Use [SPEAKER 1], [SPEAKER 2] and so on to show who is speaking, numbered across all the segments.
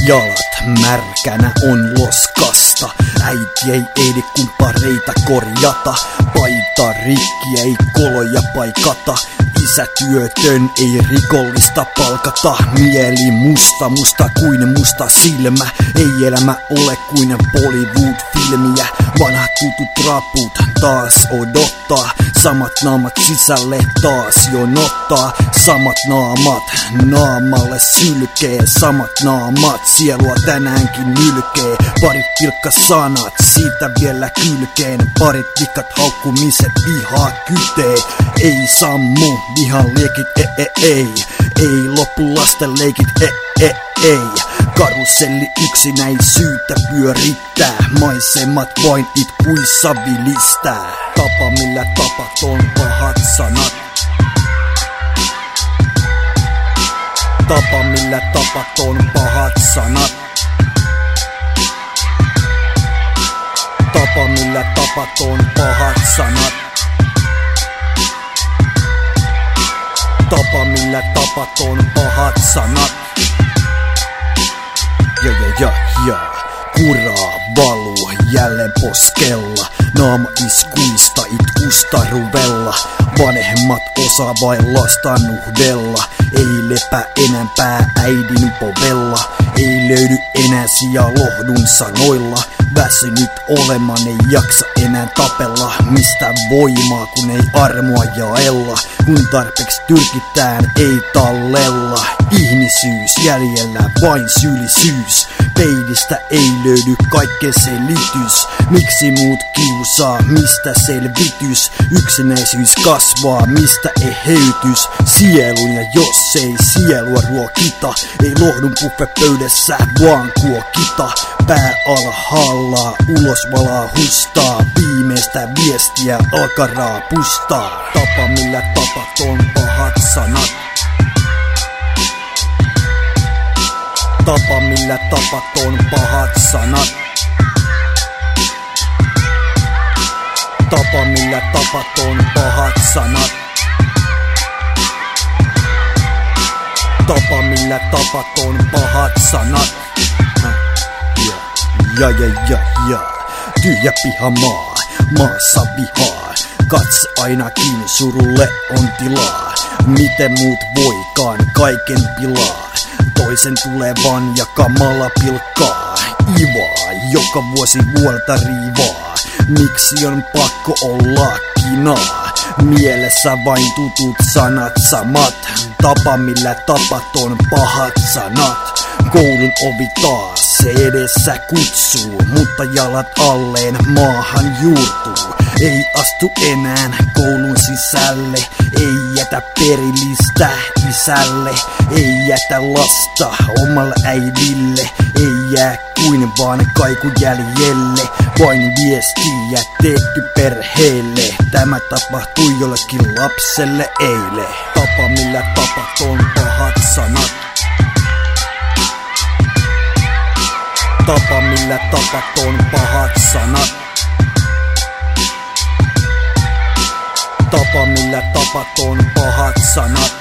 [SPEAKER 1] Jalat märkänä on loskasta. Äiti ei ehdi kumpareita korjata. Paita rikki ei koloja paikata. Isä työtön ei rikollista palkata. Mieli musta, musta kuin musta silmä. Ei elämä ole kuin Bollywood-filmiä. Vanhat tutut raput taas odottaa. Samat naamat sisälle taas jonottaa. Samat naamat naamalle sylkee. Samat naamat sielua tänäänkin nylkee. Parit pilkkasanat siitä vielä kylkeen. Parit vikat haukkumiset vihaa kytee. Ei sammu vihan liekit ei loppu lasten leikit ei. Karuselli yksinäisyyttä pyörittää. Maisemat vain itkuissa vilistää. Tapa millä tapat on pahat sanat. Tapa millä tapat on pahat sanat. Tapa millä tapat on pahat sanat. Tapa millä tapat on pahat sanat. Ja. Kuraa valuu jälleen poskella. Naama iskuista itkusta ruvella. Vanhemmat osaa vain lasta nuhdella. Ei lepä enempää äidin povella. Ei löydy enää sijaa lohdun sanoilla. Väsynyt olemaan ei jaksa enää tapella. Mistä voimaa kun ei armoa jaella. Kun tarpeeksi tyrkitään ei tallella. Ihmisyys jäljellä vain syyllisyys. Peilistä ei löydy kaikkeen selitys. Miksi muut kiusaa, mistä selvitys? Yksinäisyys kasvaa, mistä eheytys? Sielun ja jos ei sielua ruokita. Ei lohdun buffetpöydässä vaan kuokita. Pää alhaalla, ulos valaa hustaa. Viimeistä viestiä alkaa raapustaa. Tapa millä tapat on pahat sanat. Tapa millä tapat on pahat sanat. Tapa millä tapat on pahat sanat. Tapa millä tapat on pahat sanat. Ja. Tyhjä pihamaa, maassa vihaa. Katse ainakin surulle on tilaa. Miten muut voikaan kaiken pilaa. Toisen tulevan ja kamala pilkkaa. Ivaa, joka vuosi vuolta riivaa. Miksi on pakko olla kinaa? Mielessä vain tutut sanat samat. Tapa millä tapat on pahat sanat. Koulun ovi taas se edessä kutsuu. Mutta jalat alleen maahan juurtuu. Ei astu enää koulun sisälle. Ei jätä perillistä isälle. Ei jätä lasta omalle äidille. Ei jää kuin vaan kaiku jäljelle. Vain viestiä tehty perheelle. Tämä tapahtui jollekin lapselle eilen. Tapa millä tapat on pahat sanat. Tapa millä tapat on pahat sanat. Tapa millä tapat on pahat sanat.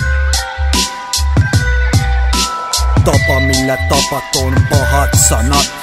[SPEAKER 1] Tapa millä tapat on pahat sanat.